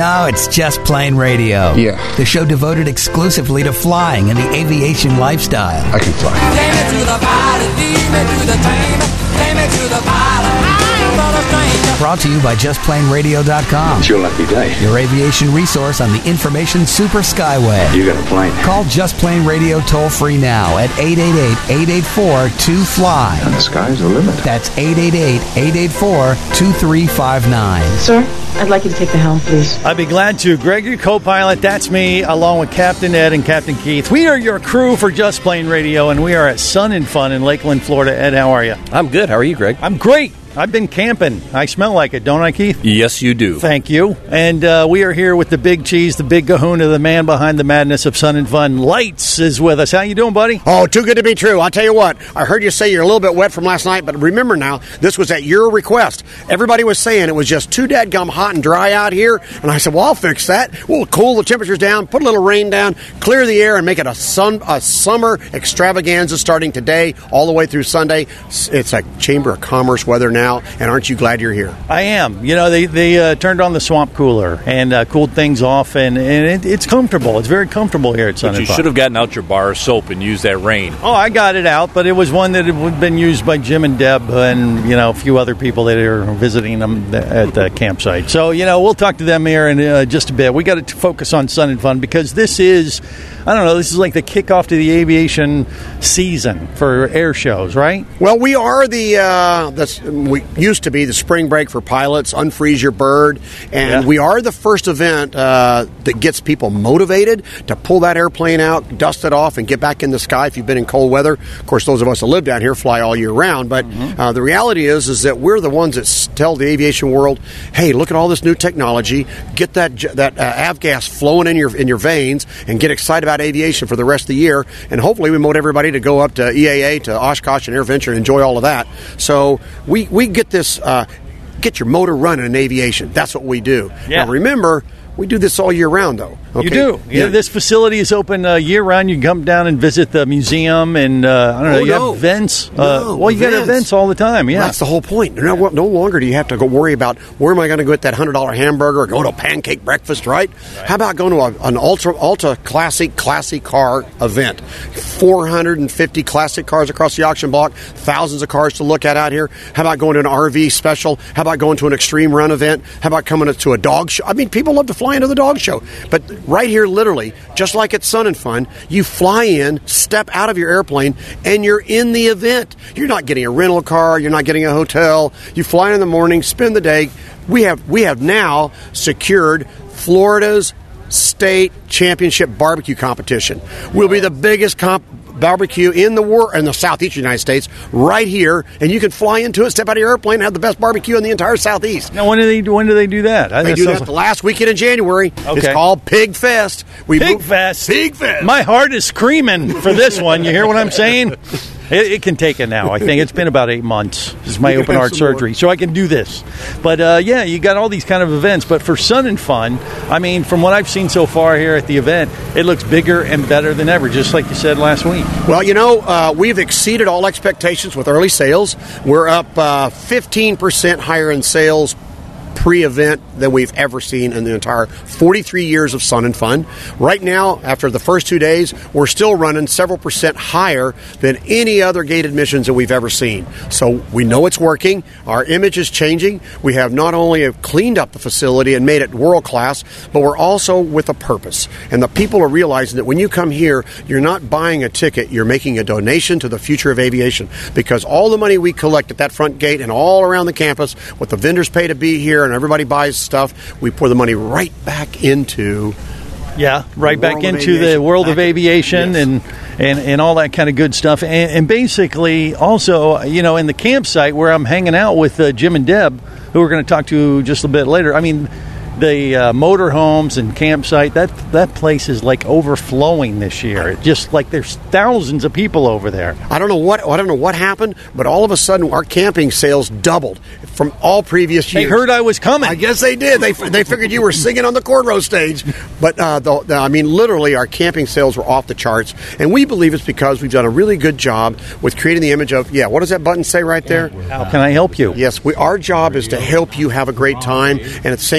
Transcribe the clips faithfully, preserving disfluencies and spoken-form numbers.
No, it's Just Plain Radio. Yeah. The show devoted exclusively to flying and the aviation lifestyle. I can fly. Take me to the pilot, lead me to the train. Take me to the pilot, I'm not a stranger. Brought to you by just plain radio dot com. It's your lucky day. Your aviation resource on the information super skyway. You got a plane. Call Just Plain Radio toll free now at eight eight eight, eight eight four, two fly. And the sky's the limit. That's eight eight eight, eight eight four, two three five nine. Sir, I'd like you to take the helm, please. I'd be glad to. Greg, your co-pilot, that's me, along with Captain Ed and Captain Keith. We are your crew for Just Plain Radio, and we are at Sun and Fun in Lakeland, Florida. Ed, how are you? I'm good. How are you, Greg? I'm great. I've been camping. I smell like it, don't I, Keith? Yes, you do. Thank you. And uh, we are here with the big cheese, the big kahuna, the man behind the madness of Sun and Fun. Lights is with us. How you doing, buddy? Oh, too good to be true. I'll tell you what. I heard you say you're a little bit wet from last night, but remember now, this was at your request. Everybody was saying it was just too dadgum hot and dry out here, and I said, well, I'll fix that. We'll cool the temperatures down, put a little rain down, clear the air, and make it a sun a summer extravaganza starting today all the way through Sunday. It's a Chamber of Commerce weather now, and aren't you glad you're here? I am. You know, they, they uh, turned on the swamp cooler and uh, cooled things off, and, and it, it's comfortable. It's very comfortable here at Sun But and you Fun. should have gotten out your bar of soap and used that rain. Oh, I got it out, but it was one that had been used by Jim and Deb and, you know, a few other people that are visiting them at the campsite. So, you know, we'll talk to them here in uh, just a bit. We got to focus on Sun and Fun because this is, I don't know, this is like the kickoff to the aviation season for air shows, right? Well, we are the, uh, the we used to be the spring break for pilots, Unfreeze Your Bird, and Yeah. we are the first event uh, that gets people motivated to pull that airplane out, dust it off, and get back in the sky if you've been in cold weather. Of course, those of us that live down here fly all year round, but Mm-hmm. uh, the reality is is that we're the ones that s- tell the aviation world, hey, look at all this new technology, get that j- that uh, avgas flowing in your in your veins, and get excited about aviation for the rest of the year, and hopefully we motivate everybody to go up to E A A, to Oshkosh and AirVenture and enjoy all of that. So we, we get this, uh, get your motor running in aviation. That's what we do. Yeah. Now remember, we do this all year round, though. Okay? You do. Yeah. This facility is open uh, year round. You can come down and visit the museum, and uh, I don't know. Oh, you no. have events. No, uh, well, you got events. events all the time. Yeah, That's the whole point. No, no longer do you have to go worry about where am I going to get that one hundred dollars hamburger or go to a pancake breakfast, right? right. How about going to a, an ultra ultra classic classic car event? four hundred fifty classic cars across the auction block, thousands of cars to look at out here. How about going to an R V special? How about going to an extreme run event? How about coming to a dog show? I mean, people love to fly into the dog show. But right here, literally, just like at Sun and Fun, you fly in, step out of your airplane, and you're in the event. You're not getting a rental car. You're not getting a hotel. You fly in the morning, spend the day. We have we have now secured Florida's state championship barbecue competition. We'll be the biggest comp barbecue in the world, in the southeast United States, right here, and you can fly into it, step out of your airplane, and have the best barbecue in the entire southeast. Now, when do they when do they do that? They do that the last weekend in January. Okay. It's called Pig Fest. We Pig move- Fest. Pig Fest. My heart is screaming for this one. You hear what I'm saying? It, it can take it now. I think it's been about eight months. This is my You can open have heart some surgery, more. so I can do this. But uh, yeah, you got all these kind of events. But for Sun and Fun, I mean, from what I've seen so far here at the event, it looks bigger and better than ever, just like you said last week. Well, you know, uh, we've exceeded all expectations with early sales. We're up uh, fifteen percent higher in sales pre-event than we've ever seen in the entire forty-three years of Sun and Fun. Right now, after the first two days, we're still running several percent higher than any other gate admissions that we've ever seen. So we know it's working. Our image is changing. We have not only have cleaned up the facility and made it world-class, but we're also with a purpose. And the people are realizing that when you come here, you're not buying a ticket, you're making a donation to the future of aviation. Because all the money we collect at that front gate and all around the campus, what the vendors pay to be here and everybody buys stuff, we pour the money right back into Yeah, right back world of into the aviation. world of Back- aviation yes. and, and, and all that kind of good stuff. And, and basically, also, you know, in the campsite where I'm hanging out with uh, Jim and Deb, who we're going to talk to just a bit later, I mean, the uh, motorhomes and campsite, that that place is like overflowing this year. It just like there's thousands of people over there. I don't know what I don't know what happened, but all of a sudden our camping sales doubled from all previous They years. heard I was coming. I guess they did. They they figured you were singing on the cornrow stage, but uh, the, the, I mean, literally, our camping sales were off the charts, and we believe it's because we've done a really good job with creating the image of yeah. What does that button say right there? How can I help you? Yes, we, our job is to help you have a great time, and at the same time,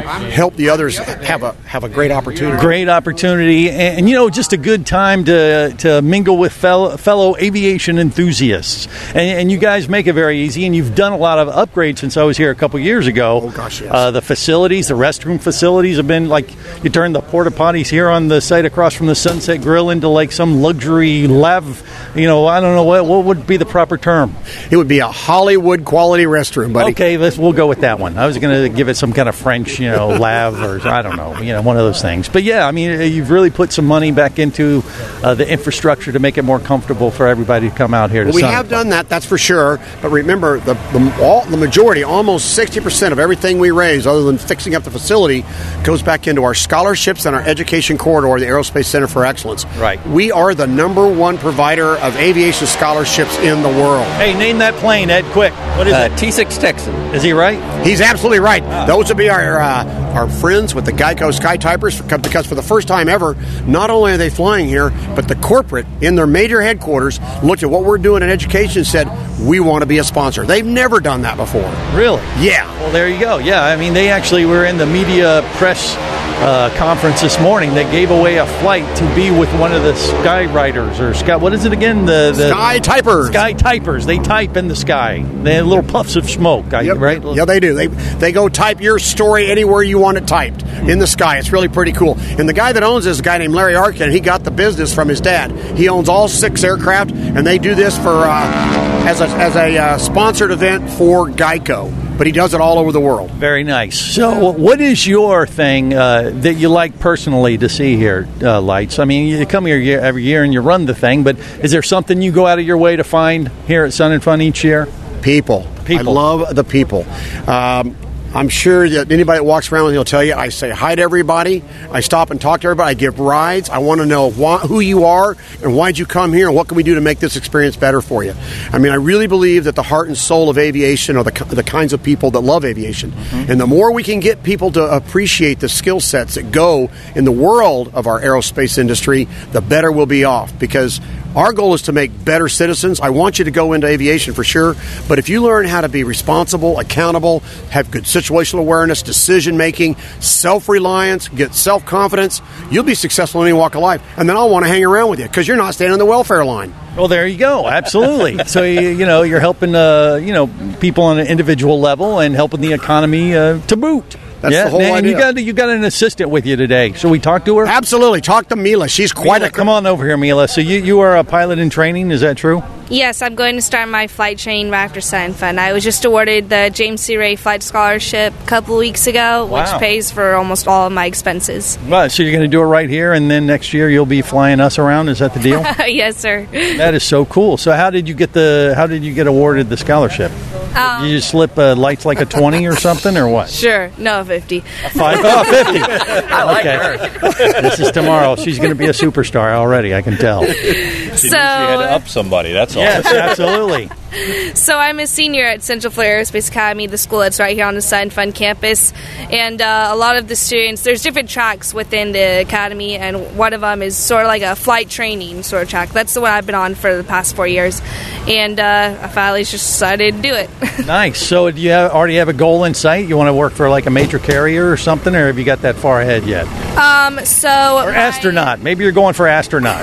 help the others have a have a great opportunity. Great opportunity, and, and you know, just a good time to to mingle with fellow, fellow aviation enthusiasts. And, and you guys make it very easy, and you've done a lot of upgrades since I was here a couple years ago. Oh gosh, yes. Uh, the facilities, the restroom facilities have been like, you turned the porta potties here on the site across from the Sunset Grill into like some luxury lav. You know, I don't know what what would be the proper term. It would be a Hollywood quality restroom, buddy. Okay, let's we'll go with that one. I was going to give it some kind of French, you know, lav or I don't know, you know, one of those things. But yeah, I mean, you've really put some money back into uh, the infrastructure to make it more comfortable for everybody to come out here to Well, we Sun have and Fun. done that, that's for sure. But remember, the the, all, the majority, almost sixty percent of everything we raise, other than fixing up the facility, goes back into our scholarships and our education corridor, the Aerospace Center for Excellence. Right. We are the number one provider of aviation scholarships in the world. Hey, name that plane, Ed, quick. What is Uh, it? T six Texan. Is he right? He's absolutely right. Those would be our uh, our friends with the Geico Sky Typers, because for the first time ever, not only are they flying here, but the corporate in their major headquarters looked at what we're doing in education and said, we want to be a sponsor. They've never done that before. Really? Yeah. Well, there you go. Yeah, I mean, they actually were in the media press uh, conference this morning. They gave away a flight to be with one of the Sky Riders, or Sky, what is it again? The, the Sky Typers. Sky Typers. They type in the sky. They have little puffs of smoke, I- Yep. right? Yeah, they do. They they go type your story anywhere you want it typed in the sky. It's really pretty cool. And the guy that owns this is a guy named Larry Arkin, and he got the business from his dad. He owns all six aircraft, and they do this for uh, as a as a uh, sponsored event for Geico. But he does it all over the world. Very nice. So, what is your thing uh, that you like personally to see here, uh, Lights? I mean, you come here year, every year and you run the thing, but is there something you go out of your way to find here at Sun and Fun each year? People. People. I love the people. Um, I'm sure that anybody that walks around, he'll tell you, I say hi to everybody. I stop and talk to everybody. I give rides. I want to know why, who you are and why'd you come here and what can we do to make this experience better for you. I mean, I really believe that the heart and soul of aviation are the, the kinds of people that love aviation. Mm-hmm. And the more we can get people to appreciate the skill sets that go in the world of our aerospace industry, the better we'll be off, because our goal is to make better citizens. I want you to go into aviation for sure, but if you learn how to be responsible, accountable, have good situational awareness, decision-making, self-reliance, get self-confidence, you'll be successful in any walk of life. And then I'll want to hang around with you because you're not standing on the welfare line. Well, there you go. Absolutely. So, you, you know, you're helping, uh, you know, people on an individual level and helping the economy uh, to boot. That's yeah, the whole and idea. you got you got an assistant with you today. Shall we talk to her? Absolutely. Talk to Mila. She's quite Mila, a... come on over here, Mila. So you, you are a pilot in training, is that true? Yes, I'm going to start my flight training right after Sun and Fun. I was just awarded the James C. Ray Flight Scholarship a couple of weeks ago, Wow. which pays for almost all of my expenses. Right, so you're going to do it right here, and then next year you'll be flying us around. Is that the deal? Yes, sir. That is so cool. So how did you get the how did you get awarded the scholarship? Um, Did you just slip uh, Lights like a twenty or something, or what? Sure, no, fifty. Five, oh, fifty. I like okay. This is tomorrow. She's going to be a superstar already, I can tell. So, You had to up somebody, that's all. Yes, absolutely. So I'm a senior at Central Florida Aerospace Academy, the school that's right here on the Sun and Fun campus. And uh, a lot of the students, there's different tracks within the academy, and one of them is sort of like a flight training sort of track. That's the one I've been on for the past four years. And uh, I finally just decided to do it. Nice. So do you have, already have a goal in sight? You want to work for like a major carrier or something, or have you got that far ahead yet? Um, so Or my- astronaut. Maybe you're going for astronaut.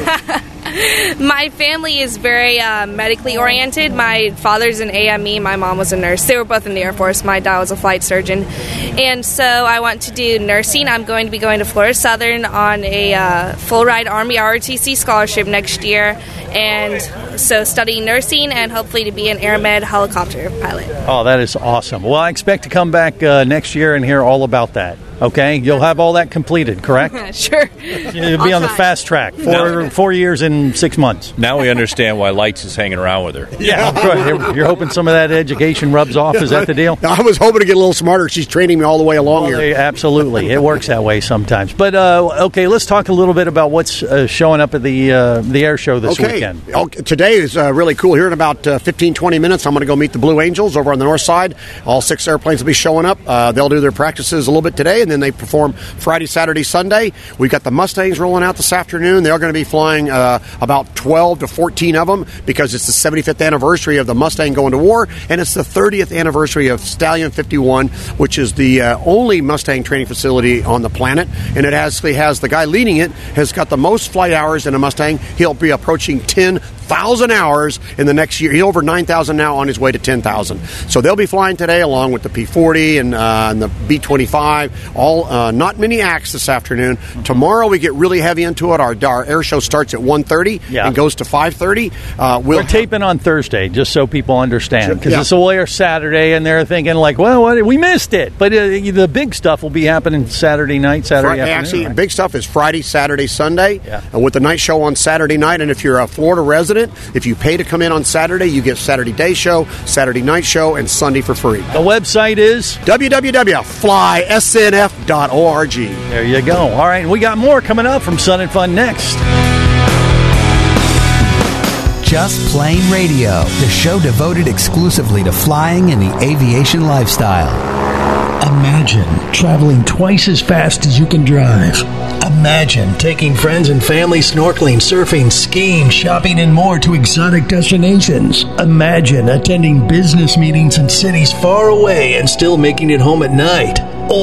My family is very uh, medically oriented. My father's an A M E, my mom was a nurse. They were both in the Air Force. My dad was a flight surgeon. And so I want to do nursing. I'm going to be going to Florida Southern on a uh, full-ride Army R O T C scholarship next year. And so studying nursing and hopefully to be an airmed helicopter pilot. Oh, that is awesome. Well, I expect to come back uh, next year and hear all about that. Okay? You'll have all that completed, correct? Sure. You'll be I'll on the try. fast track. Four, four years and six months. Now we understand why Lights is hanging around with her. Yeah, good. You're, you're hoping some of that education rubs off. Is that the deal? I was hoping to get a little smarter. She's training me all the way along Well, here. they- absolutely. It works that way sometimes. But, uh, okay, let's talk a little bit about what's uh, showing up at the uh, the air show this Okay. weekend. Okay. Today is uh, really cool. Here in about uh, fifteen, twenty minutes, I'm going to go meet the Blue Angels over on the north side. All six airplanes will be showing up. Uh, they'll do their practices a little bit today, and then they perform Friday, Saturday, Sunday. We've got the Mustangs rolling out this afternoon. They're going to be flying uh, about twelve to fourteen of them because it's the seventy-fifth anniversary of the Mustang going to war, and it's the thirtieth anniversary of Stallion fifty-one, which is the uh, only Mustang training facility on the planet, and it actually has the guy leading it has got the most flight hours in a Mustang. He'll be approaching ten thousand hours in the next year. He's over nine thousand now, on his way to ten thousand. So they'll be flying today along with the P forty and, uh, and the B twenty-five. All uh, not many acts this afternoon. Tomorrow we get really heavy into it. Our, our air show starts at one thirty yeah. and goes to five thirty. Uh, we'll We're taping on Thursday, just so people understand, because yeah. this will air Saturday, and they're thinking like, well, what, we missed it. But uh, the big stuff will be happening Saturday night, Saturday Friday, afternoon. Actually, right? big stuff is Friday, Saturday, Sunday, yeah. and with the night show on Saturday night. And if you're a Florida resident, if you pay to come in on Saturday, you get Saturday day show, Saturday night show, and Sunday for free. The website is w w w dot fly s n f dot org. There you go. All right, we got more coming up from Sun and Fun next. Just Plain Radio, the show devoted exclusively to flying and the aviation lifestyle. Imagine traveling twice as fast as you can drive. Imagine taking friends and family snorkeling, surfing, skiing, shopping, and more to exotic destinations. Imagine attending business meetings in cities far away and still making it home at night.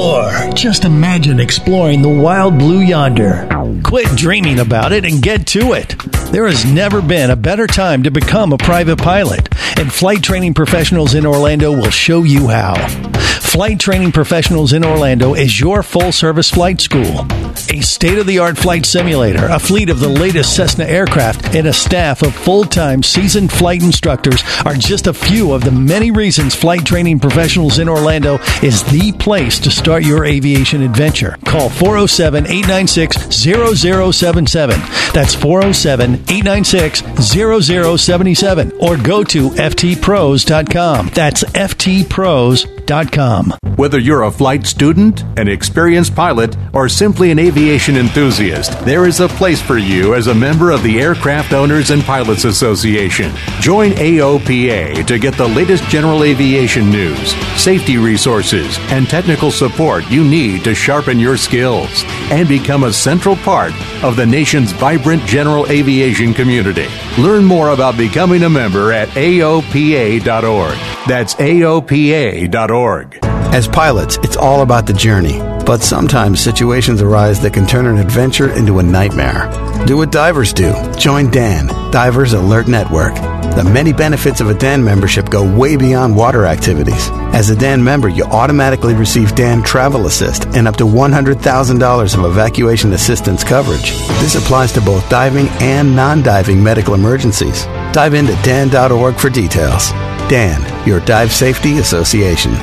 Or just imagine exploring the wild blue yonder. Quit dreaming about it and get to it. There has never been a better time to become a private pilot, and Flight Training Professionals in Orlando will show you how. Flight Training Professionals in Orlando is your full-service flight school. A state-of-the-art flight simulator, a fleet of the latest Cessna aircraft, and a staff of full-time seasoned flight instructors are just a few of the many reasons Flight Training Professionals in Orlando is the place to start your aviation adventure. Call four oh seven, eight nine six, zero zero seven seven. That's four oh seven, eight nine six, zero zero seven seven. Or go to f t pros dot com. That's f t pros dot com. Whether you're a flight student, an experienced pilot, or simply an aviation enthusiast, there is a place for you as a member of the Aircraft Owners and Pilots Association. Join A O P A to get the latest general aviation news, safety resources, and technical support you need to sharpen your skills and become a central part of the nation's vibrant general aviation community. Learn more about becoming a member at A O P A dot org. That's A O P A dot org. As pilots, it's all about the journey. But sometimes situations arise that can turn an adventure into a nightmare. Do what divers do. Join D A N, Divers Alert Network. The many benefits of a D A N membership go way beyond water activities. As a D A N member, you automatically receive D A N Travel Assist and up to one hundred thousand dollars of evacuation assistance coverage. This applies to both diving and non-diving medical emergencies. Dive into D A N dot org for details. D A N, your Dive Safety Association.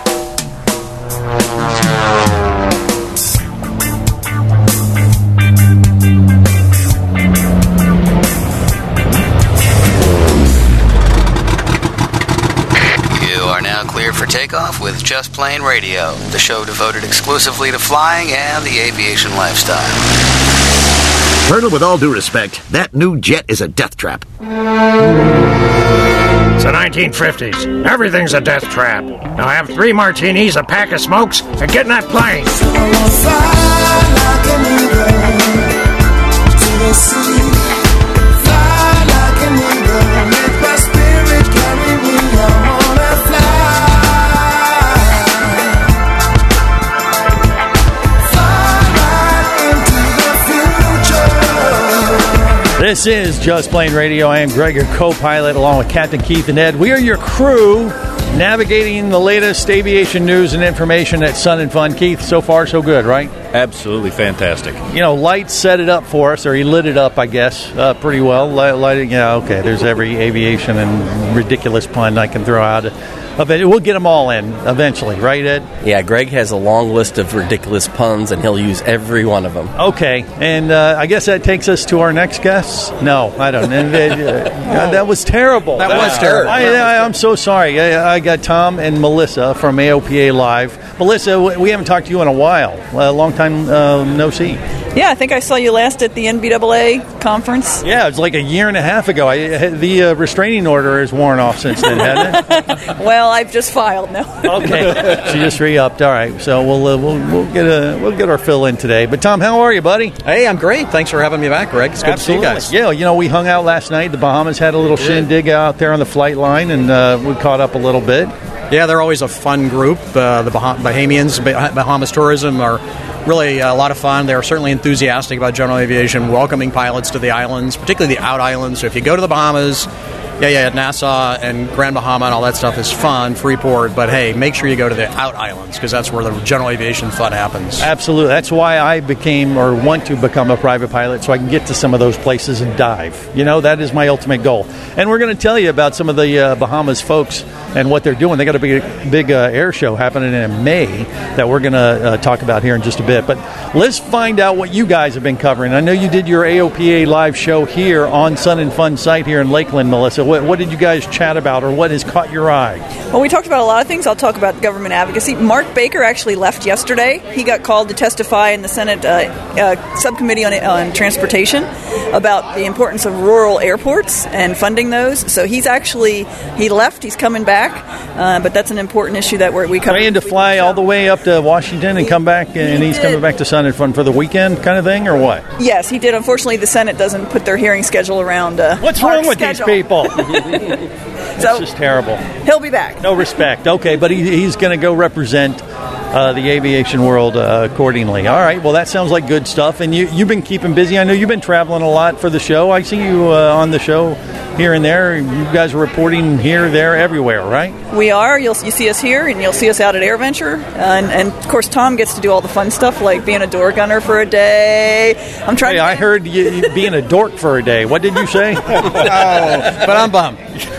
For takeoff with Just Plain Radio, the show devoted exclusively to flying and the aviation lifestyle. Colonel, with all due respect, that new jet is a death trap. It's the nineteen fifties. Everything's a death trap. Now have three martinis, a pack of smokes, and get in that plane. This is Just Plain Radio. I am Greg, your co-pilot, along with Captain Keith and Ed. We are your crew navigating the latest aviation news and information at Sun and Fun. Keith, so far so good, right? Absolutely fantastic. You know, Light set it up for us, or he lit it up, I guess, uh, pretty well. Light, lighting, yeah, okay, there's every aviation and ridiculous pun I can throw out. We'll get them all in eventually, right, Ed? Yeah, Greg has a long list of ridiculous puns, and he'll use every one of them. Okay, and uh, I guess that takes us to our next guest. No, I don't. And, uh, that was terrible. That, that was terrible. I, I, I'm so sorry. I, I got Tom and Melissa from A O P A Live. Melissa, we haven't talked to you in a while. A long time uh, no see. Yeah, I think I saw you last at the N B A A conference. Yeah, it was like a year and a half ago. I, the uh, restraining order has worn off since then, hasn't it? Well, I've just filed now. Okay, she just re-upped. All right, so we'll uh, we'll we'll get a we'll get our fill in today. But Tom, how are you, buddy? Hey, I'm great. Thanks for having me back, Greg. It's good Absolutely. to see you guys. Yeah, you know, we hung out last night. The Bahamas had a little shindig out there on the flight line, and uh, we caught up a little bit. Yeah, they're always a fun group. Uh, the bah- Bahamians, bah- Bahamas Tourism, are really a lot of fun. They're certainly enthusiastic about general aviation, welcoming pilots to the islands, particularly the out islands. So if you go to the Bahamas, yeah, yeah, Nassau and Grand Bahama and all that stuff is fun, Freeport, but hey, make sure you go to the out islands because that's where the general aviation fun happens. Absolutely. That's why I became or want to become a private pilot, so I can get to some of those places and dive. You know, that is my ultimate goal. And we're going to tell you about some of the uh, Bahamas folks and what they're doing. They got a big, big uh, air show happening in May that we're going to uh, talk about here in just a bit. But let's find out what you guys have been covering. I know you did your A O P A live show here on Sun and Fun site here in Lakeland, Melissa. What, what did you guys chat about, or what has caught your eye? Well, we talked about a lot of things. I'll talk about government advocacy. Mark Baker actually left yesterday. He got called to testify in the Senate uh, uh, subcommittee on, on transportation about the importance of rural airports and funding those. So he's actually, he left. He's coming back. Uh, but that's an important issue that we're, we cover. Trying to fly all the way up to Washington and come back, and he's coming back to Sun and Fun for the weekend kind of thing, or what? Yes, he did. Unfortunately, the Senate doesn't put their hearing schedule around uh, What's Mark's wrong with schedule. these people? It's So- just terrible. He'll be back. No respect. Okay, but he, he's going to go represent uh, the aviation world uh, accordingly. All right, well, that sounds like good stuff. And you, you've been keeping busy. I know you've been traveling a lot for the show. I see you uh, on the show here and there. You guys are reporting here, there, everywhere, right? We are. You'll you see us here, and you'll see us out at AirVenture. Uh, and, and, of course, Tom gets to do all the fun stuff, like being a door gunner for a day. I'm trying Hey, to... I heard you, you being a dork for a day. What did you say? Oh, but I'm bummed.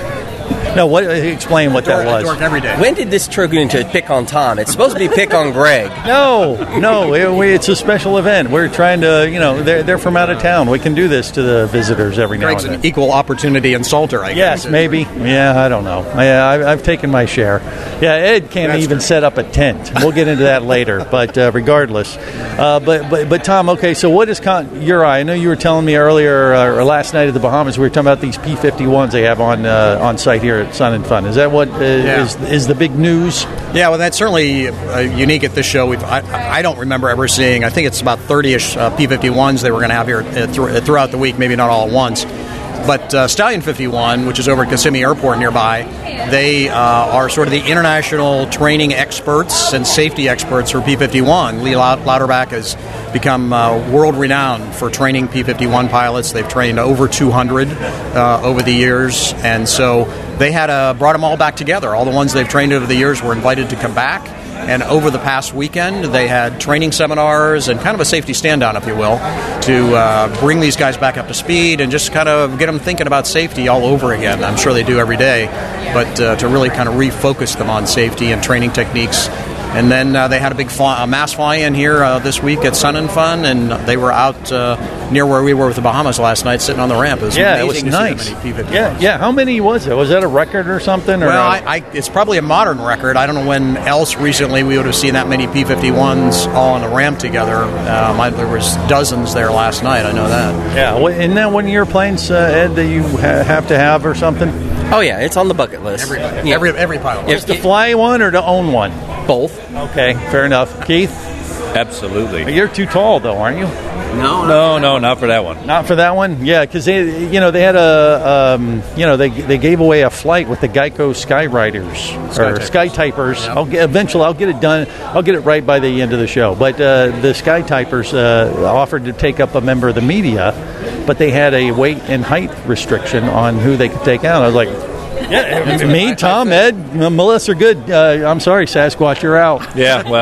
No, what? Explain what that was. Dork every day. When did this turn into pick on Tom? It's supposed to be pick on Greg. No, no, it, we, it's a special event. We're trying to, you know, they're, they're from out of town. We can do this to the visitors every now Greg's and an then. equal opportunity insulter, I guess. Yes, maybe. Yeah, I don't know. Yeah, I, I've taken my share. Yeah, Ed can't That's even true. set up a tent. We'll get into that later. But uh, regardless, uh, but, but but Tom, okay. So what is con- your eye? I know you were telling me earlier uh, or last night at the Bahamas. We were talking about these P fifty-ones they have on uh, on site here at Sun and Fun. Is that what uh, Yeah. is is the big news? Yeah, well, that's certainly uh, unique at this show. We've, I, I don't remember ever seeing, I think it's about thirty-ish uh, P fifty-ones they were going to have here uh, th- throughout the week, maybe not all at once. But uh, Stallion fifty-one, which is over at Kissimmee Airport nearby, they uh, are sort of the international training experts and safety experts for P fifty-one. Lee Lauterbach has become uh, world-renowned for training P fifty-one pilots. They've trained over two hundred uh, over the years, and so they had uh, brought them all back together. All the ones they've trained over the years were invited to come back. And over the past weekend, they had training seminars and kind of a safety stand-down, if you will, to uh, bring these guys back up to speed and just kind of get them thinking about safety all over again. I'm sure they do every day, but uh, to really kind of refocus them on safety and training techniques. And then uh, they had a big fly, a mass fly-in here uh, this week at Sun and Fun, and they were out uh, near where we were with the Bahamas last night, sitting on the ramp. It was Yeah, it was amazing to see nice. that many P fifty-ones. Yeah, yeah. How many was it? Was that a record or something? Or Well, no? I, I, it's probably a modern record. I don't know when else recently we would have seen that many P fifty-ones all on the ramp together. Um, I, there was dozens there last night. I know that. Yeah, well, isn't that one of your planes, uh, Ed, that you ha- have to have or something? Oh, yeah, it's on the bucket list. Every Yeah. every, every pilot. Is to fly one or to own one? Both. Okay, fair enough. Keith? Absolutely. You're too tall, though, aren't you? No, no, no, not for that one. Not for that one? Yeah, because they, you know, they had a, um, you know, they they gave away a flight with the Geico Skyriders Sky or Typers. Sky Typers. I'll get, eventually, I'll get it done. I'll get it right by the end of the show. But uh, the Sky Typers uh, offered to take up a member of the media, but they had a weight and height restriction on who they could take out. I was like, yeah, me, Tom, Ed, M- Melissa, good. Uh, I'm sorry, Sasquatch, you're out. Yeah, well,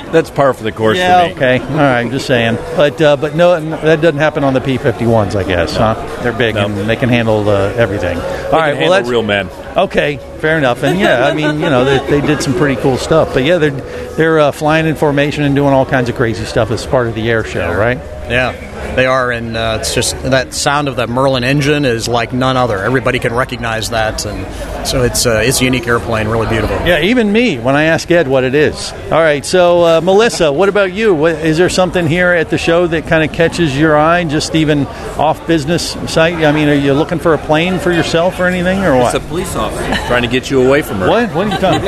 that's par for the course yeah, for me. Okay. All right. Just saying. But uh, but no, that doesn't happen on the P fifty-ones, I guess, huh? They're big No. and they can handle uh, everything. All They right. can Well, handle that's real men. Okay, fair enough. And yeah, I mean, you know, they, they did some pretty cool stuff. But yeah, they're they're uh, flying in formation and doing all kinds of crazy stuff as part of the air show, right? Yeah, they are, and uh, it's just that sound of the Merlin engine is like none other. Everybody can recognize that, and so it's uh, it's a unique airplane, really beautiful. Yeah, even me when I ask Ed what it is. All right, so uh, Melissa, what about you? What, is there something here at the show that kind of catches your eye, just even off business site? I mean, are you looking for a plane for yourself or anything, or what? It's a police officer trying to get you away from her. What? What are you talking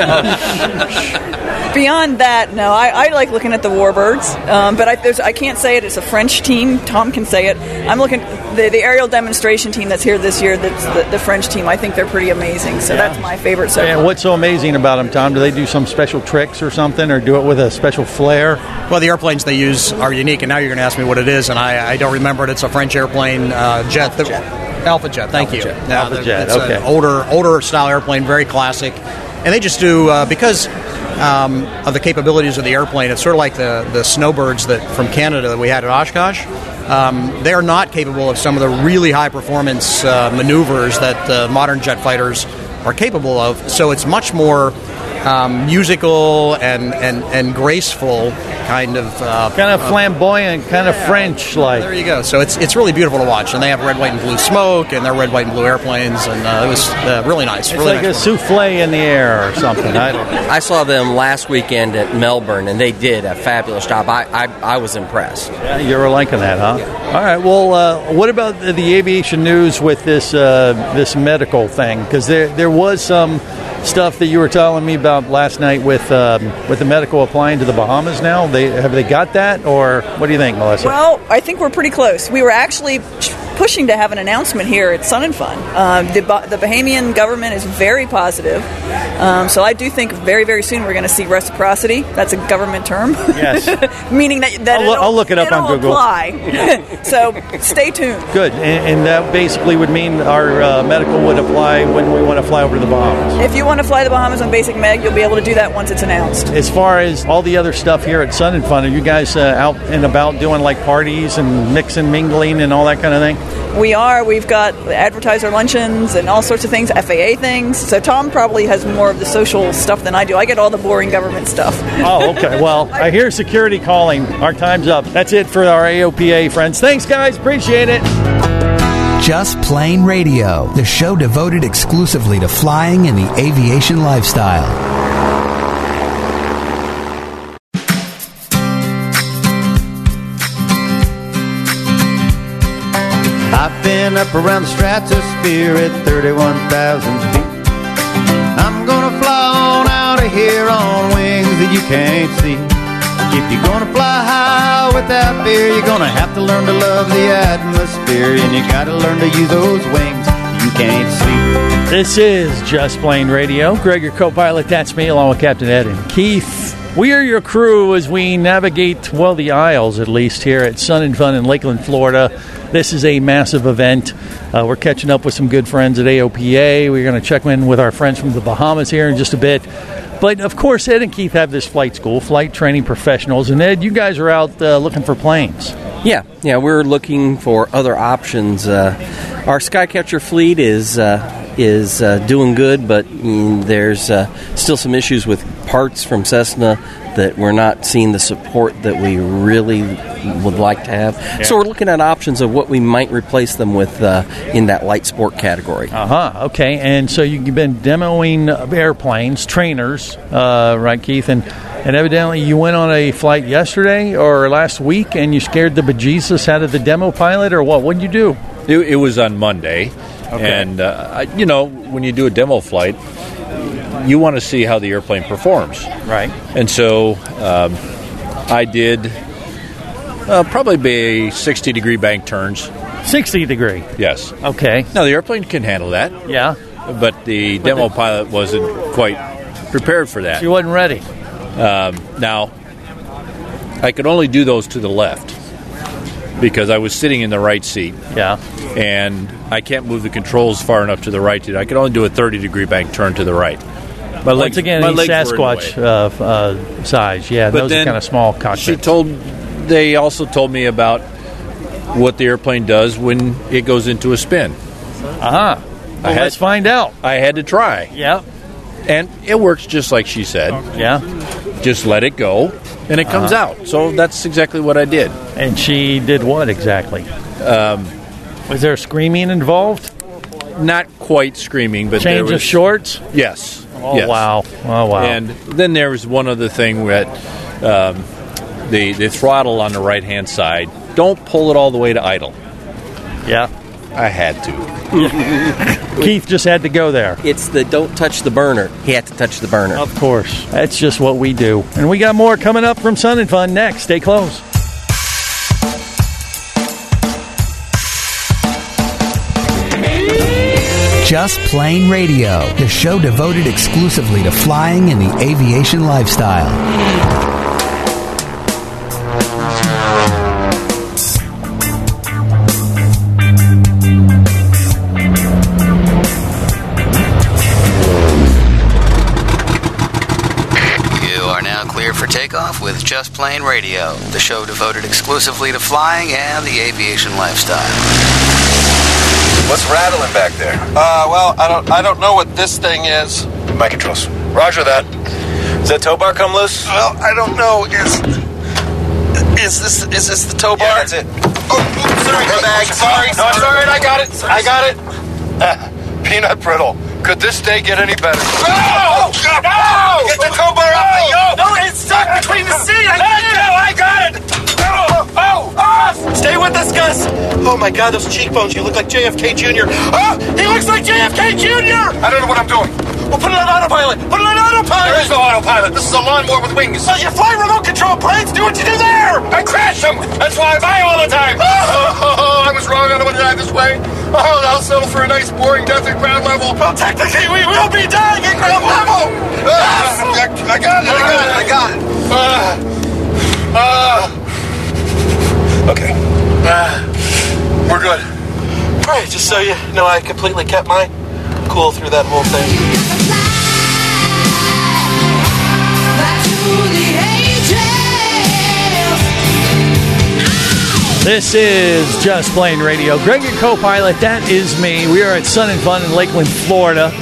about? Beyond that, no, I, I like looking at the Warbirds, um, but I, there's, I can't say it. It's a French team. Tom can say it. I'm looking the the aerial demonstration team that's here this year. That's the, the French team. I think they're pretty amazing. So Yeah. that's my favorite. So And far. what's so amazing about them, Tom? Do they do some special tricks or something, or do it with a special flair? Well, the airplanes they use are unique, and now you're going to ask me what it is, and I, I don't remember it. It's a French airplane uh, jet. The, Alpha Jet. Thank Alpha you. Jet. Yeah, Alpha the- Jet, It's okay. an older, older style airplane, very classic, and they just do uh, because. Um, of the capabilities of the airplane, it's sort of like the, the snowbirds that from Canada that we had at Oshkosh. Um, they're not capable of some of the really high performance uh, maneuvers that uh, modern jet fighters are capable of. So it's much more um, musical and, and, and graceful, kind of uh, Kind of flamboyant, kind of French-like. There you go. So it's it's really beautiful to watch, and they have red, white, and blue smoke, and they're red, white, and blue airplanes, and uh, it was uh, really nice. It's really like nice a souffle in the air or something. I don't know. I saw them last weekend at Melbourne, and they did a fabulous job. I, I, I was impressed. Yeah, you were liking that, huh? All right. Well, uh, what about the, the aviation news with this uh, this medical thing? Because there there was some stuff that you were telling me about last night with um, with the medical applying to the Bahamas. Now, they have they got that, or what do you think, Melissa? Well, I think we're pretty close. We were actually pushing to have an announcement here at Sun and Fun. Um, the, Bah- the Bahamian government is very positive. Um, so I do think very, very soon we're going to see reciprocity. That's a government term. Yes. Meaning that, that I'll lo- it'll, I'll look it up it'll on Google. apply. So stay tuned. Good, and, and that basically would mean our uh, medical would apply when we want to fly over to the Bahamas. If you want to fly the Bahamas on Basic Meg, you'll be able to do that once it's announced. As far as all the other stuff here at Sun and Fun, are you guys uh, out and about doing like parties and mixing, mingling, and all that kind of thing? We are. We've got advertiser luncheons and all sorts of things, F A A things. So Tom probably has more of the social stuff than I do. I get all the boring government stuff. Oh, okay. Well, I hear security calling. Our time's up. That's it for our A O P A friends. Thanks, guys. Appreciate it. Just Plain Radio, the show devoted exclusively to flying and the aviation lifestyle. I've been up around the stratosphere at thirty-one thousand feet. I'm gonna fly on out of here on wings that you can't see. If you're gonna fly high without fear, you're gonna have to learn to love the atmosphere, and you gotta learn to use those wings you can't see. This is Just Plain Radio. Greg, your co-pilot, that's me, along with Captain Ed and Keith. We are your crew as we navigate, well, the aisles at least, here at Sun and Fun in Lakeland, Florida. This is a massive event. Uh, we're catching up with some good friends at A O P A. We're going to check in with our friends from the Bahamas here in just a bit. But, of course, Ed and Keith have this flight school, flight training professionals. And, Ed, you guys are out uh, looking for planes. Yeah, yeah, we're looking for other options. Uh, our Skycatcher fleet is uh, is uh, doing good, but mm, there's uh, still some issues with parts from Cessna that we're not seeing the support that we really would like to have. Yeah. So we're looking at options of what we might replace them with uh, in that light sport category. Uh-huh, okay. And so you've been demoing airplanes, trainers, uh, right, Keith? And, and evidently you went on a flight yesterday or last week and you scared the bejesus out of the demo pilot, or what? What did you do? It, it was on Monday. Okay. And, uh, I- you know, when you do a demo flight, you want to see how the airplane performs. Right. And so um, I did uh, probably be sixty-degree bank turns. sixty degree? Yes. Okay. Now, the airplane can handle that. Yeah. But the But demo the- pilot wasn't quite prepared for that. She wasn't ready. Um, now, I could only do those to the left because I was sitting in the right seat. Yeah. And I can't move the controls far enough to the right. I could only do a thirty-degree bank turn to the right. My Once legs, again, my he's legs were in the Sasquatch way. uh, uh, size. Yeah, But those are then kind of small cockpits. She told. They also told me about what the airplane does when it goes into a spin. Uh-huh. Well, let's find out. I had to try. Yep. And it works just like she said. Yeah. Just let it go, and it comes Uh-huh. out. So that's exactly what I did. And she did what exactly? Um, was there screaming involved? Not quite screaming, but Change there was, of shorts? Yes. Oh, yes. wow. Oh, wow. And then there was one other thing that um, the, the throttle on the right-hand side, don't pull it all the way to idle. Yeah. I had to. Keith just had to go there. It's the don't touch the burner. He had to touch the burner. Of course. That's just what we do. And we got more coming up from Sun and Fun next. Stay close. Just Plain Radio, the show devoted exclusively to flying and the aviation lifestyle. For takeoff with Just Plain Radio, the show devoted exclusively to flying and the aviation lifestyle. What's rattling back there? Uh, well, I don't, I don't know what this thing is. My controls. Roger that. Is that tow bar come loose? Well, I don't know. Is, is this, is this the tow bar? Yeah, that's it. Oh, oops, sorry, my bag. Sorry, no, it's all right. I got it. I got it. Ah, peanut brittle. Could this day get any better? No! No! No! Get the tow bar off the yoke! No, it's stuck between the seat! I Let it go! I got it! Oh! Oh! Oh! Stay with us, Gus! Oh my God, those cheekbones! You look like J F K Junior Oh! He looks like J F K Junior I don't know what I'm doing. Well, put it on autopilot! Put it on autopilot! There is no autopilot. This is a lawnmower with wings. Well, you fly remote control planes. Do what you do there! I crash them! That's why I buy all the time! Oh! I was wrong. I don't want to die this way. Oh, I'll settle for a nice, boring death at ground level. Well, technically, we will be dying at ground level. Uh, I, I got it. I got it. I got it. Uh, uh, okay. Uh, we're good. All right, just so you know, I completely kept my cool through that whole thing. This is Just Plain Radio. Greg, your co-pilot, that is me. We are at Sun and Fun in Lakeland, Florida.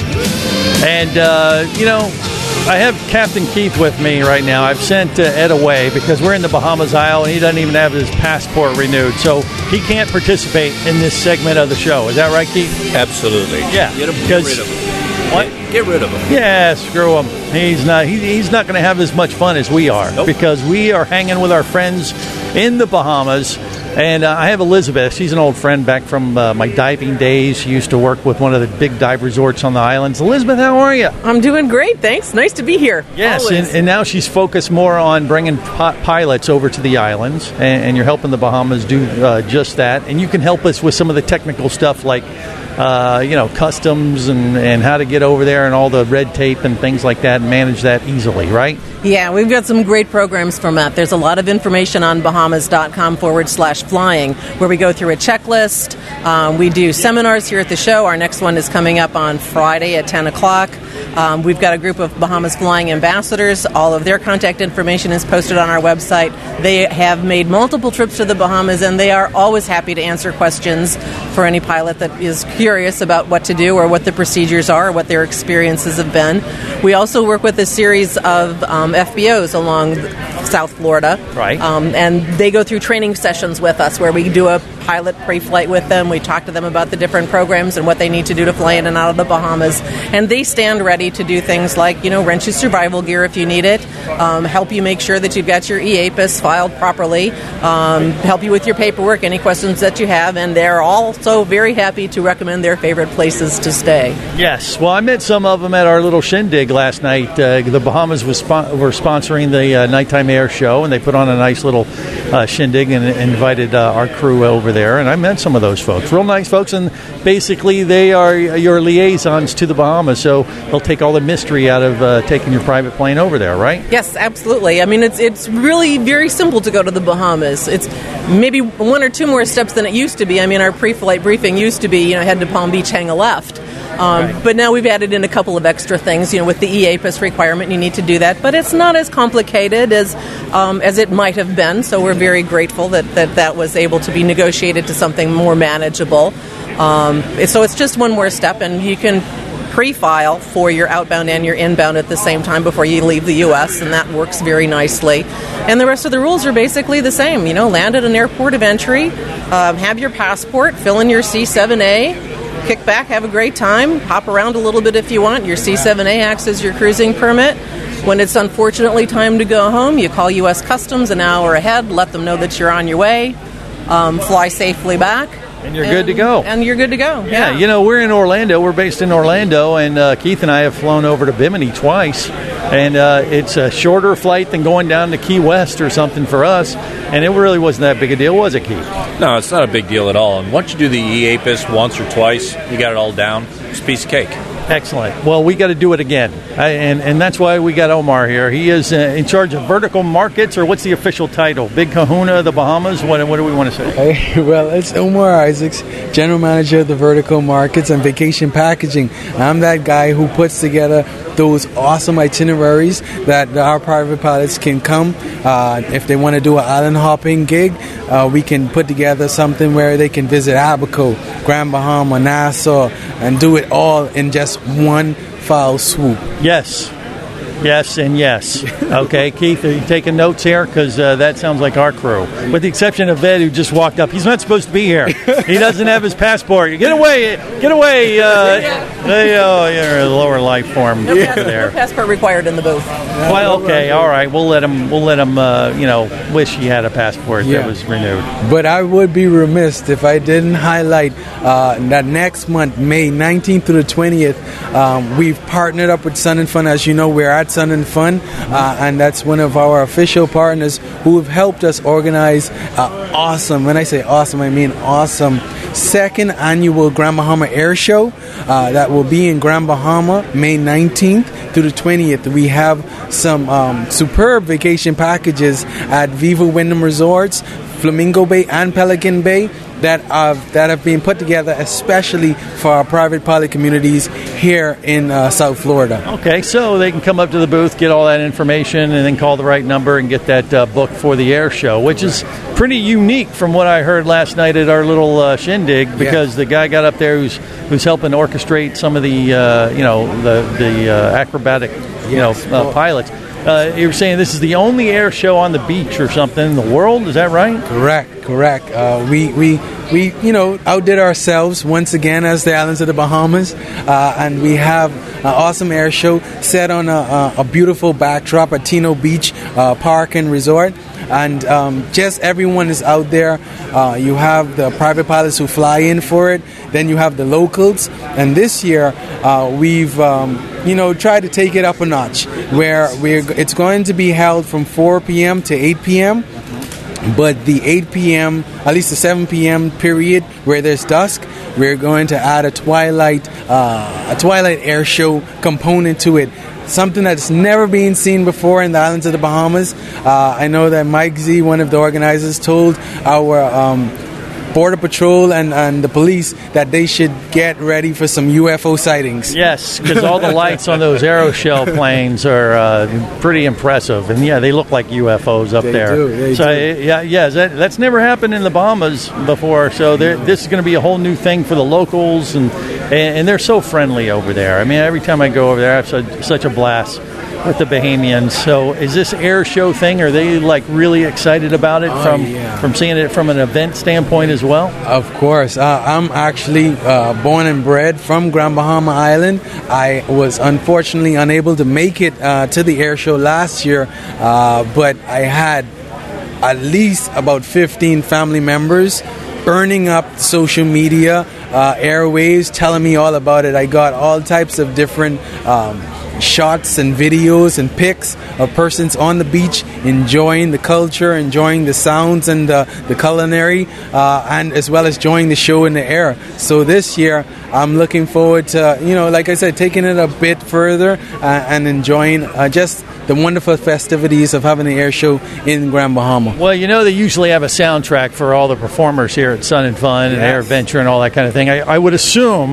And, uh, you know, I have Captain Keith with me right now. I've sent uh, Ed away because we're in the Bahamas Isle, and he doesn't even have his passport renewed. So he can't participate in this segment of the show. Is that right, Keith? Absolutely. Yeah. Get, him, get rid of him. What? Get rid of him. Yeah, screw him. He's not. He, he's not going to have as much fun as we are Nope. because we are hanging with our friends in the Bahamas. And uh, I have Elizabeth. She's an old friend back from uh, my diving days. She used to work with one of the big dive resorts on the islands. Elizabeth, how are you? I'm doing great, thanks. Nice to be here. Yes, and, and now she's focused more on bringing pi- pilots over to the islands, and, and you're helping the Bahamas do uh, just that. And you can help us with some of the technical stuff like, uh, you know, customs and, and how to get over there and all the red tape and things like that and manage that easily, right? Yeah, we've got some great programs from that. There's a lot of information on bahamas.com forward slash flying where we go through a checklist. Um, we do seminars here at the show. Our next one is coming up on Friday at ten o'clock. Um, we've got a group of Bahamas Flying Ambassadors. All of their contact information is posted on our website. They have made multiple trips to the Bahamas, and they are always happy to answer questions for any pilot that is curious about what to do or what the procedures are or what their experiences have been. We also work with a series of um, F B Os along South Florida. Right. Um, and they go through training sessions with us where we do a pilot pre-flight with them. We talk to them about the different programs and what they need to do to fly in and out of the Bahamas. And they stand ready to do things like, you know, rent you survival gear if you need it, um, help you make sure that you've got your E A P S filed properly, um, help you with your paperwork, any questions that you have. And they're also very happy to recommend their favorite places to stay. Yes. Well, I met some of them at our little shindig last night. Uh, the Bahamas was spon- were sponsoring the uh, Nighttime Air Show, and they put on a nice little uh, shindig and invited uh, our crew over there. And I met some of those folks. Real nice folks. And basically, they are your liaisons to the Bahamas, so they'll take all the mystery out of uh, taking your private plane over there, right? Yes, absolutely. I mean, it's it's really very simple to go to the Bahamas. It's maybe one or two more steps than it used to be. I mean, our pre-flight briefing used to be, you know, head to Palm Beach, hang a left. Um, Right. But now we've added in a couple of extra things. You know, with the E A P I S requirement, you need to do that. But it's not as complicated as um, as it might have been. So we're very grateful that that, that was able to be negotiated to something more manageable. Um, so it's just one more step, and you can pre-file for your outbound and your inbound at the same time before you leave the U S, and that works very nicely. And the rest of the rules are basically the same. You know, land at an airport of entry, um, have your passport, fill in your C seven A, kick back, have a great time, hop around a little bit if you want. Your C seven A acts as your cruising permit. When it's unfortunately time to go home, you call U S Customs an hour ahead, let them know that you're on your way, um, fly safely back. And you're good to go. And you're good to go. Yeah, Yeah. you know, we're in Orlando. We're based in Orlando, and uh, Keith and I have flown over to Bimini twice, and uh, it's a shorter flight than going down to Key West or something for us, and it really wasn't that big a deal, was it, Keith? No, it's not a big deal at all. And once you do the E A P I S once or twice, you got it all down. It's a piece of cake. Excellent. Well, we got to do it again, I, and and that's why we got Omar here. He is uh, in charge of vertical markets, or what's the official title? Big Kahuna of the Bahamas? What, what do we want to say? Hey, well, it's Omar Isaacs, General Manager of the Vertical Markets and Vacation Packaging. I'm that guy who puts together those awesome itineraries that our private pilots can come. Uh, if they want to do an island hopping gig, uh, we can put together something where they can visit Abaco, Grand Bahama, Nassau, and do it all in just one foul swoop. Yes. Yes and yes. Okay, Keith, are you taking notes here? Because uh, that sounds like our crew. With the exception of Ed, who just walked up. He's not supposed to be here. He doesn't have his passport. Get away. Get away. Uh, hey, oh, you're a lower life form No, pass- there. no passport required in the booth. Well, okay, all right. We'll let him. We'll let him. Uh, you know, wish he had a passport Yeah. that was renewed. But I would be remiss if I didn't highlight uh, that next month, May nineteenth through the twentieth, um, we've partnered up with Sun and Fun. As you know, we're at Sun and Fun, uh, and that's one of our official partners who have helped us organize uh, awesome, when I say awesome, I mean awesome, second annual Grand Bahama Air Show uh, that will be in Grand Bahama, May nineteenth through the twentieth. We have some um, superb vacation packages at Viva Wyndham Resorts, Flamingo Bay and Pelican Bay that have, that have been put together especially for our private pilot communities here in uh, South Florida. Okay, so they can come up to the booth, get all that information, and then call the right number and get that uh, book for the air show, which is pretty unique from what I heard last night at our little uh, shindig, because the guy got up there who's who's helping orchestrate some of the uh, you know the the uh, acrobatic you Yes. know uh, pilots. Uh, you were saying this is the only air show on the beach or something in the world. Is that right? Correct, correct. Uh, we, we, we, you know, outdid ourselves once again as the islands of the Bahamas, uh, and we have an awesome air show set on a, a, a beautiful backdrop at Tino Beach uh, Park and Resort. And um, just everyone is out there. Uh, you have the private pilots who fly in for it. Then you have the locals. And this year, uh, we've um, you know tried to take it up a notch, where we're it's going to be held from four p.m. to eight p.m. But the eight p.m., at least the seven p.m. period where there's dusk, we're going to add a twilight, uh, a twilight air show component to it. Something that's never been seen before in the islands of the Bahamas. Uh, I know that Mike Z, one of the organizers, told our um, Border Patrol and, and the police that they should get ready for some U F O sightings. Yes, because all the lights on those Aeroshell planes are uh, pretty impressive, and yeah, they look like U F Os up They there. do, they so do. yeah, yeah, that, that's never happened in the Bahamas before. So there- this is going to be a whole new thing for the locals, and, and and they're so friendly over there. I mean, every time I go over there, I have such, such a blast with the Bahamians. So is this air show thing, are they like really excited about it Oh, from yeah. from seeing it from an event standpoint as well? Of course. Uh, I'm actually uh, born and bred from Grand Bahama Island. I was unfortunately unable to make it uh, to the air show last year, uh, but I had at least about fifteen family members burning up social media, uh, airwaves, telling me all about it. I got all types of different um, shots and videos and pics of persons on the beach enjoying the culture, enjoying the sounds and the, the culinary, uh, and as well as enjoying the show in the air. So this year, I'm looking forward to, you know, like I said, taking it a bit further uh, and enjoying uh, just the wonderful festivities of having the air show in Grand Bahama. Well, you know, they usually have a soundtrack for all the performers here at Sun and Fun and Yes. Air Adventure and all that kind of thing. I, I would assume,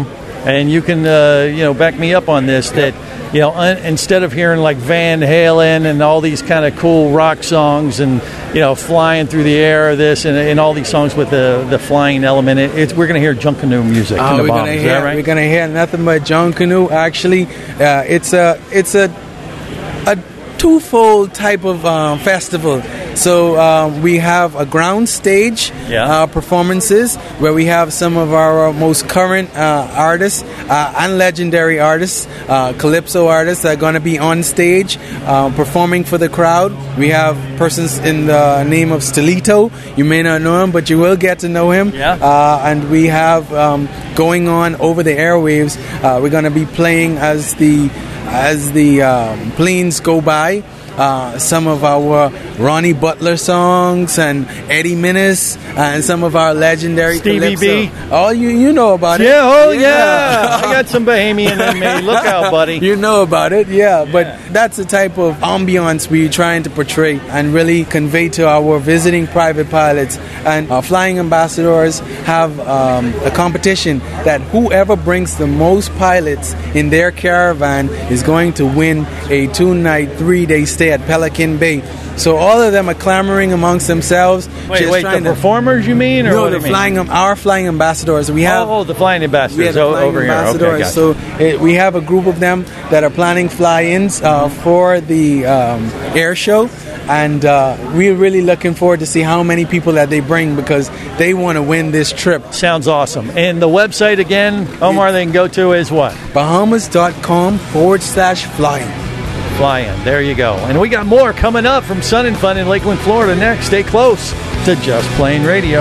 and you can uh, you know back me up on this that. You know, un- instead of hearing like Van Halen and all these kind of cool rock songs and, you know, flying through the air, this and, and all these songs with the, the flying element, it, it's, we're going to hear Junkanoo music. Oh, in the we're bomb. gonna Is hear that right? we're gonna hear nothing but Junkanoo. Actually, uh, it's a it's a a twofold type of um, festival. So um, we have a ground stage Yeah. uh, performances where we have some of our most current uh, artists uh, and legendary artists, uh, calypso artists that are going to be on stage uh, performing for the crowd. We have persons in the name of Stilito. You may not know him, but you will get to know him. Yeah. Uh, and we have um, going on over the airwaves. Uh, we're going to be playing as the as the um, planes go by. Uh, some of our Ronnie Butler songs and Eddie Minnis and some of our legendary Stevie calypso. B. Oh, you you know about it. Yeah, oh yeah. I got some Bahamian in me. Look out, buddy. You know about it, yeah. But that's the type of ambiance we're trying to portray and really convey to our visiting private pilots. And our flying ambassadors have um, a competition that whoever brings the most pilots in their caravan is going to win a two-night, three-day stay at Pelican Bay. So all of them are clamoring amongst themselves. Wait, just wait, trying the to- performers you mean? Or no, what the do you mean? flying, our flying ambassadors. We have Oh, the flying ambassadors yeah, the o- flying over here. Okay, ambassadors. gotcha. So it, we have a group of them that are planning fly-ins uh, for the um, air show, and uh, we're really looking forward to see how many people that they bring because they want to win this trip. Sounds awesome. And the website again, Omar, they can go to is what? Bahamas.com forward slash flying. Flying. There you go. And we got more coming up from Sun and Fun in Lakeland, Florida next. Stay close to Just Plain Radio.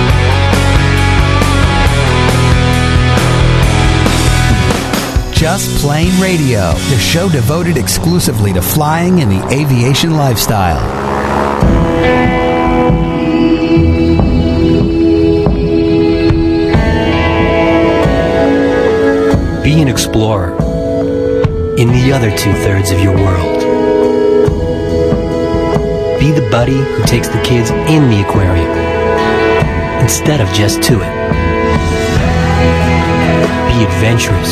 Just Plain Radio, the show devoted exclusively to flying and the aviation lifestyle. Be an explorer in the other two-thirds of your world. Be the buddy who takes the kids in the aquarium instead of just to it. Be adventurous.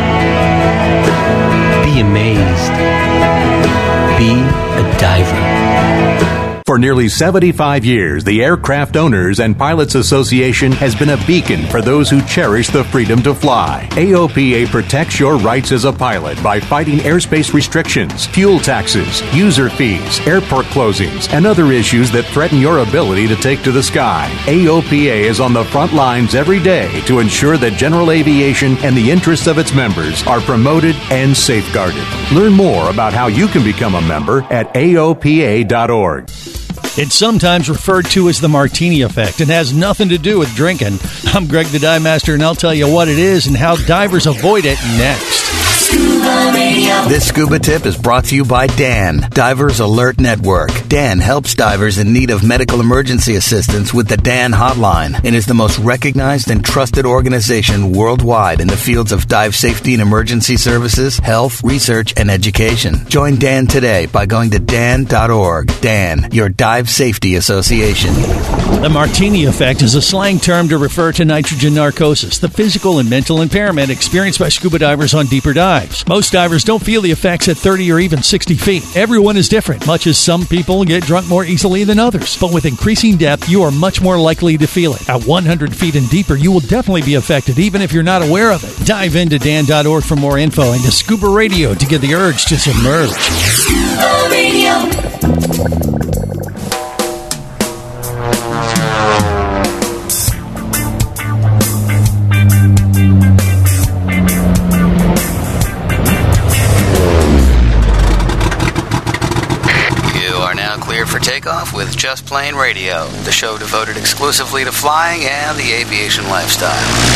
Be amazed. Be a diver. For nearly seventy-five years, the Aircraft Owners and Pilots Association has been a beacon for those who cherish the freedom to fly. A O P A protects your rights as a pilot by fighting airspace restrictions, fuel taxes, user fees, airport closings, and other issues that threaten your ability to take to the sky. A O P A is on the front lines every day to ensure that general aviation and the interests of its members are promoted and safeguarded. Learn more about how you can become a member at A O P A dot org. It's sometimes referred to as the martini effect and has nothing to do with drinking. I'm Greg the Dive Master, and I'll tell you what it is and how divers avoid it next. Scuba Radio. This scuba tip is brought to you by Dan, Divers Alert Network. Dan helps divers in need of medical emergency assistance with the Dan Hotline and is the most recognized and trusted organization worldwide in the fields of dive safety and emergency services, health, research, and education. Join Dan today by going to dan dot org. Dan, your dive safety association. The martini effect is a slang term to refer to nitrogen narcosis, the physical and mental impairment experienced by scuba divers on deeper dives. Most divers don't feel the effects at thirty or even sixty feet. Everyone is different, much as some people get drunk more easily than others. But with increasing depth, you are much more likely to feel it. At one hundred feet and deeper, you will definitely be affected, even if you're not aware of it. Dive into dan dot org for more info and to Scuba Radio to get the urge to submerge. Scuba Radio. For takeoff with Just Plain Radio, the show devoted exclusively to flying and the aviation lifestyle.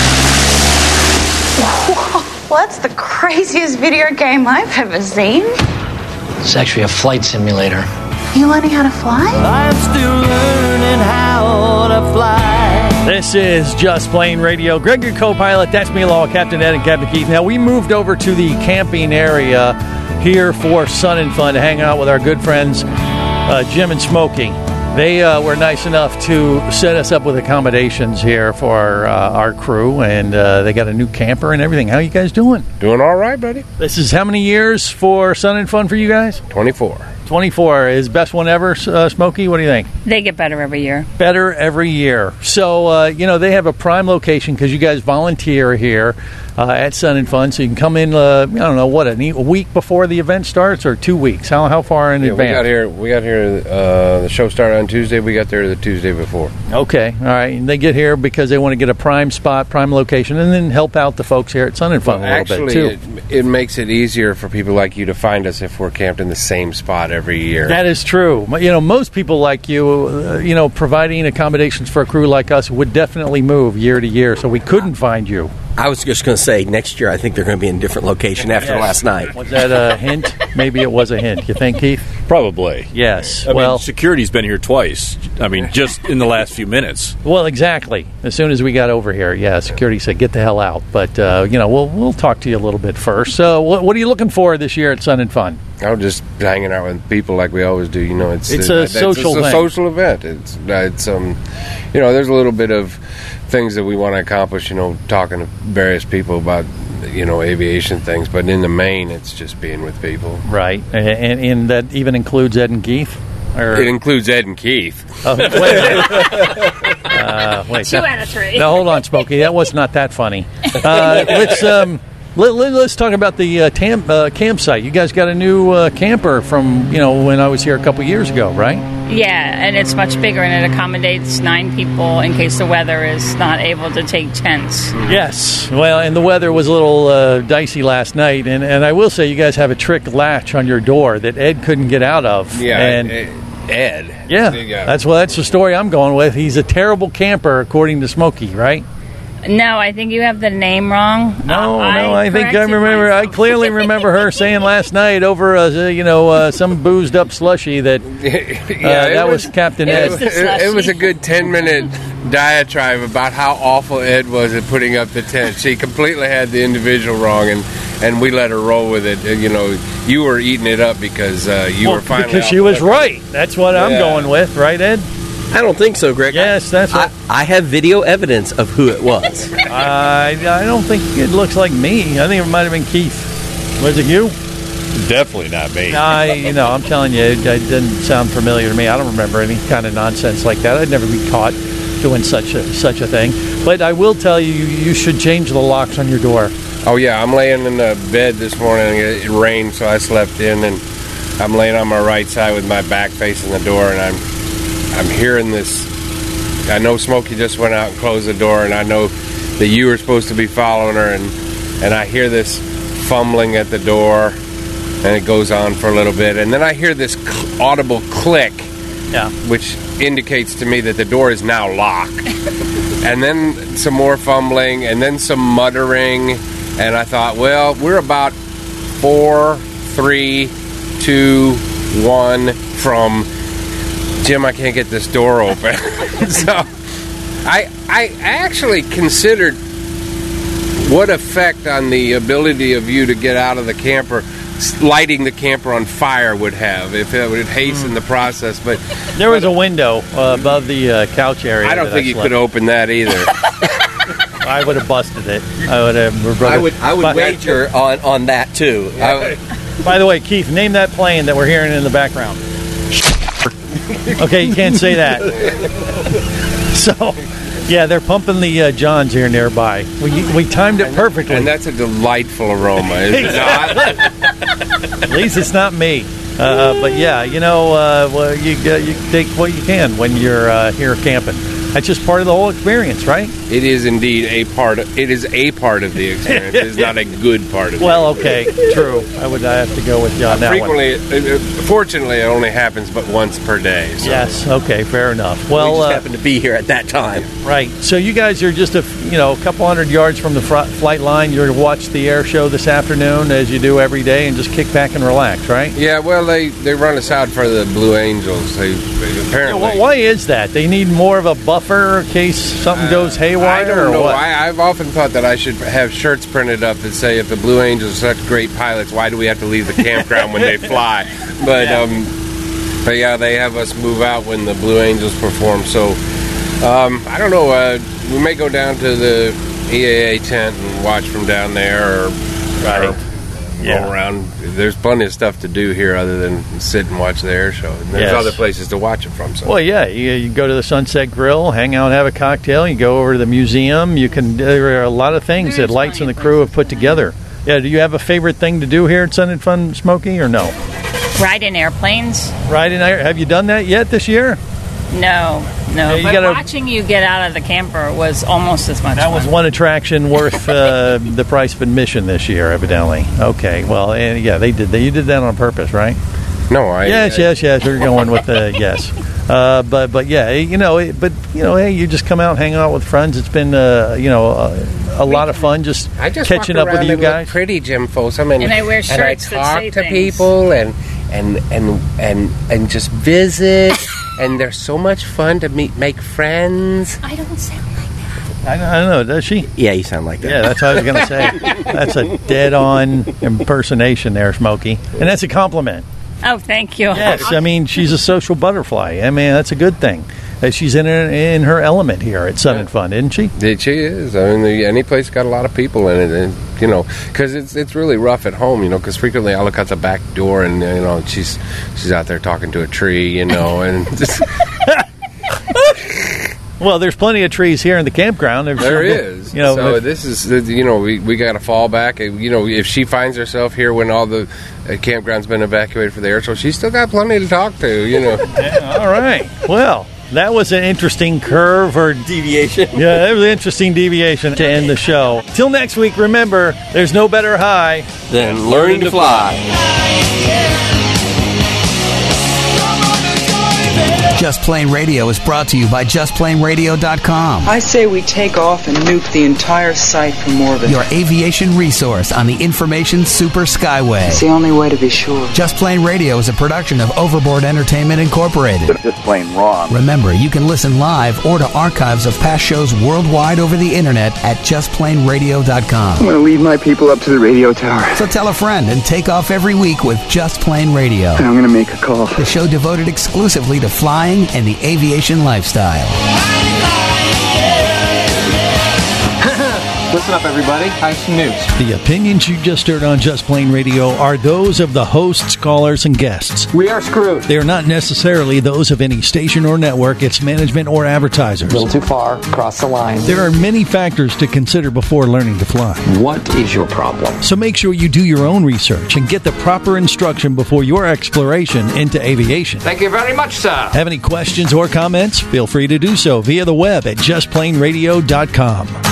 Whoa, that's the craziest video game I've ever seen. It's actually a flight simulator. You learning how to fly? I'm still learning how to fly. This is Just Plain Radio. Greg, your co-pilot. That's me, along with Captain Ed and Captain Keith. Now, we moved over to the camping area here for Sun and Fun to hang out with our good friends Uh, Jim and Smokey. They uh, were nice enough to set us up with accommodations here for our, uh, our crew, and uh, they got a new camper and everything. How you guys doing? Doing all right, buddy. This is how many years for Sun and Fun for you guys? twenty-four. twenty-four is best one ever, uh, Smokey. What do you think? They get better every year. Better every year. So, uh, you know, they have a prime location because you guys volunteer here uh, at Sun and Fun. So you can come in, uh, I don't know, what, a week before the event starts or two weeks? How how far in yeah, advance? We got here, we got here uh, the show started on Tuesday. We got there the Tuesday before. Okay. All right. And they get here because they want to get a prime spot, prime location, and then help out the folks here at Sun and Fun well, a little actually, bit, too. It, it makes it easier for people like you to find us if we're camped in the same spot every year. That is true. You know, most people like you, uh, you know, providing accommodations for a crew like us would definitely move year to year, so we couldn't find you. I was just going to say, next year I think they're going to be in a different location after Yes. last night. Was that a hint? Maybe it was a hint. You think, Keith? Probably. Yes. I well, mean, security's been here twice. I mean, just in the last few minutes. Well, exactly. As soon as we got over here, yeah, security said, get the hell out. But, uh, you know, we'll we'll talk to you a little bit first. So what, what are you looking for this year at Sun and Fun? I'm just hanging out with people like we always do. You know, it's It's uh, a social It's a thing. social event. It's it's um, you know, there's a little bit of things that we want to accomplish. You know, talking to various people about you know aviation things, but in the main, it's just being with people. Right, and, and, and that even includes Ed and Keith. Or It includes Ed and Keith. Oh, wait a minute. Uh, wait, Two that- out of three. Now hold on, Smokey. That was not that funny. Uh, let's um, let, let, let's talk about the uh, tam, uh, campsite. You guys got a new uh, camper from you know when I was here a couple years ago, right? Yeah, and it's much bigger, and it accommodates nine people in case the weather is not able to take tents. Yes. Well, and the weather was a little uh, dicey last night, and, and I will say you guys have a trick latch on your door that Ed couldn't get out of. Yeah, and Ed. yeah, Yeah. that's well, that's the story I'm going with. He's a terrible camper, according to Smokey, right? No, I think you have the name wrong. No, Uh, no, I think I corrected remember. I clearly remember her saying last night over, uh, you know, uh, some boozed up slushy that uh, it that was, Captain it Ed. was, it, it was a good ten minute diatribe about how awful Ed was at putting up the tent. She completely had the individual wrong, and, and we let her roll with it. And, you know, you were eating it up because uh, you Well, were finally because off she the was hook. right. That's what I'm Yeah. going with, right, Ed? I don't think so, Greg. Yes, that's what. I, I have video evidence of who it was. I I don't think it looks like me. I think it might have been Keith. Was it you? Definitely not me. I, you know, I'm telling you, it, it didn't sound familiar to me. I don't remember any kind of nonsense like that. I'd never be caught doing such a such a thing. But I will tell you, you should change the locks on your door. Oh, yeah, I'm laying in the bed this morning. It rained, so I slept in, and I'm laying on my right side with my back facing the door, and I'm I'm hearing this. I know Smokey just went out and closed the door, and I know that you were supposed to be following her, and, and I hear this fumbling at the door, and it goes on for a little bit, and then I hear this cl- audible click, yeah, which indicates to me that the door is now locked. And then some more fumbling, and then some muttering, and I thought, well, we're about four, three, two, one from Jim, I can't get this door open. So I I actually considered what effect on the ability of you to get out of the camper lighting the camper on fire would have, if it would hasten the process. But There was a window uh, above the uh, couch area. I don't that think you slept. could open that either. I would have busted it. I would have. I would I would But- wager on, on that too. I, By the way, Keith, name that plane that we're hearing in the background. Okay, you can't say that. So, yeah, they're pumping the uh, Johns here nearby. We we timed it perfectly. And that's a delightful aroma, is it not? At least it's not me. Uh, but yeah, you know, uh, well, you uh, you take what you can when you're uh, here camping. That's just part of the whole experience, right? It is indeed a part of, it is a part of the experience. It is not a good part of it. Well, okay, true. I would I have to go with you on that one. Frequently, uh, fortunately, it only happens but once per day. So. Yes. Okay. Fair enough. Well, we just uh, happened to be here at that time. right. So you guys are just a f- you know a couple hundred yards from the fr- flight line. You're to watch the air show this afternoon, as you do every day, and just kick back and relax, right? Yeah. Well, they, they run us out for the Blue Angels. They, they Yeah, apparently. wh- why is that? They need more of a buffer in case something goes haywire, I don't or know. what? I, I've often thought that I should have shirts printed up that say, "If the Blue Angels are such great pilots, why do we have to leave the campground when they fly?" But Yeah. um, but yeah, they have us move out when the Blue Angels perform. So um, I don't know. Uh, we may go down to the E A A tent and watch from down there, or, right. or Yeah. go around. There's plenty of stuff to do here other than sit and watch the air show. And there's Yes. other places to watch it from. So. Well, yeah, you, you go to the Sunset Grill, hang out, have a cocktail. You go over to the museum. You can. There are a lot of things that Lights and the crew have put together. Yeah. Do you have a favorite thing to do here at Sun and Fun, Smokey, or no? Ride in airplanes? Ride in air. Have you done that yet this year? No, no. Yeah, you but gotta- watching you get out of the camper was almost as much That fun. was one attraction worth uh, the price of admission this year, evidently. Okay, well, and yeah, they did. They, you did that on purpose, right? No, I. Yes, I, yes, yes. We're going with the yes. Uh, but but yeah, you know, it, but you know, hey, you just come out, hang out with friends. It's been uh, you know a, a lot of fun just, I just catching walk up with around you and look guys. pretty, Jim Folsom, and, And I wear and I shirts that talk say to things. people and and and and and just visit. And they're so much fun to meet, make friends. I don't sound like I, I don't know. Does she? Yeah, you sound like that. Yeah, that's what I was going to say. That's a dead-on impersonation there, Smokey, and that's a compliment. Oh, thank you. Yes, I mean she's a social butterfly. I mean that's a good thing. Uh, She's in her, in her element here at Sun and Fun, isn't she? Yeah, she is. I mean, the, any place got a lot of people in it, and you know, because it's it's really rough at home, you know, because frequently I look out the back door and you know she's she's out there talking to a tree, you know, and just, Well, there's plenty of trees here in the campground. There's, there is. You know, so but- this is you know we we got to fall back. You know, if she finds herself here when all the uh, campground's been evacuated for the air show, she's still got plenty to talk to. You know. Yeah, all right. Well, that was an interesting curve or deviation. Yeah, that was an interesting deviation to end the show. Till next week, remember, there's no better high Then learning to fly. Just Plain Radio is brought to you by just plain radio dot com. I say we take off and nuke the entire site from orbit. Your aviation resource on the information super skyway. It's the only way to be sure. Just Plain Radio is a production of Overboard Entertainment Incorporated. It's just plain wrong. Remember, you can listen live or to archives of past shows worldwide over the internet at just plain radio dot com. I'm going to lead my people up to the radio tower. So tell a friend and take off every week with Just Plain Radio. And I'm going to make a call. The show devoted exclusively to flying and the aviation lifestyle. Listen up, everybody. I have some news. The opinions you just heard on Just Plain Radio are those of the hosts, callers, and guests. We are screwed. They are not necessarily those of any station or network, its management, or advertisers. A little too far. Cross the line. There are many factors to consider before learning to fly. What is your problem? So make sure you do your own research and get the proper instruction before your exploration into aviation. Thank you very much, sir. Have any questions or comments? Feel free to do so via the web at just plain radio dot com.